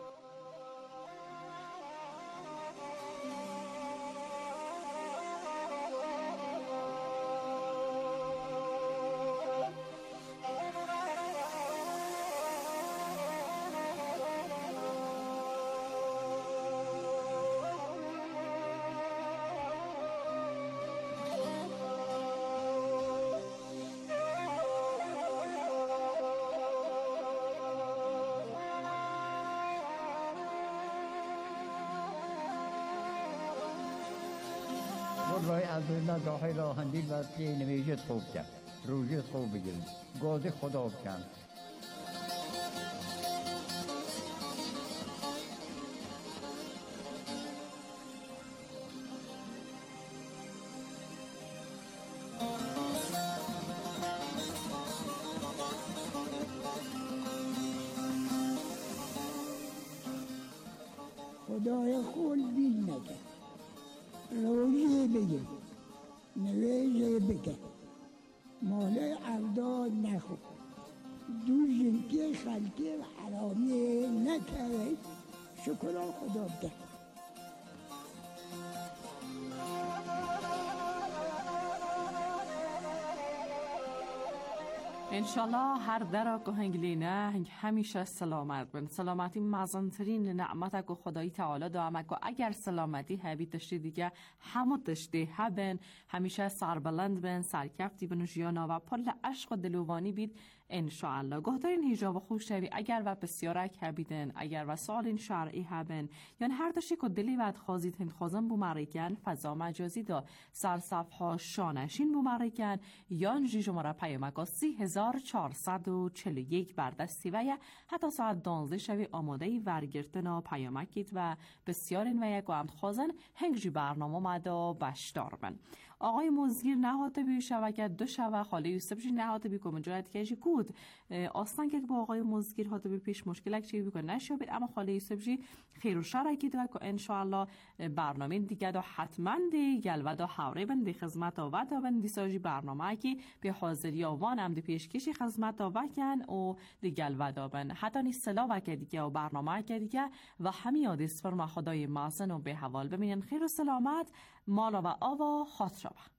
رای عبدالله داخل آهندیل و نویجت خوب کرد روژت خوب بگیرد گازه خدا بکن خدای خود بیل نکن روزی بگیر نویزه بکن ماله عبدال نخو دو زنکی خلقی و حرامی نکره شکران خدا بکن انشالله هر درا که هنگلینه همیشه سلامت بن سلامتی مزنترین نعمت که خدای تعالی دامه که اگر سلامتی هبی تشتی دیگه همو تشتی هبن همیشه سربلند بن سرکفتی بن جیانا و پل عشق و دلوانی بید انشاءالله گهدارین هجاب خوش شوی اگر و بسیارک هبیدن اگر و سالین شرعی هبن یعنی هر داشتی که دلی بعد خوازید هند خوازن بومریکن فضا مجازی دا سرصفحا شانشین بومریکن یان جی جمعه پیامکا 3441 بردستی و یا حتی ساعت 12 شوی آماده ورگرتنا پیامکید و بسیارین و یک و خوازن هنگجی برنامه مدا بشدار بن آقای مزگیر نهاته بی شوکت دو شوه خاله یوسف جی نهاته بی کمجایت که جی کود آستان که با آقای مزگیر هاته بی پیش مشکلک چی بکن نشوبید اما خاله یوسف جی خیر و شرکی دو که انشاءالله برنامه دیگه دا حتما دی گل و دا حوره بندی خدمت و دا بندی ساجی برنامه که به حاضری آوان هم دی پیشکشی خدمت و کن و دی گل و دا بند حتی نی سلا و که دیگه و برنامه که دیگه و همی آدیس فرما خدای مازن و به حوال ببینن خیر و سلامت مالا و آوا خاطر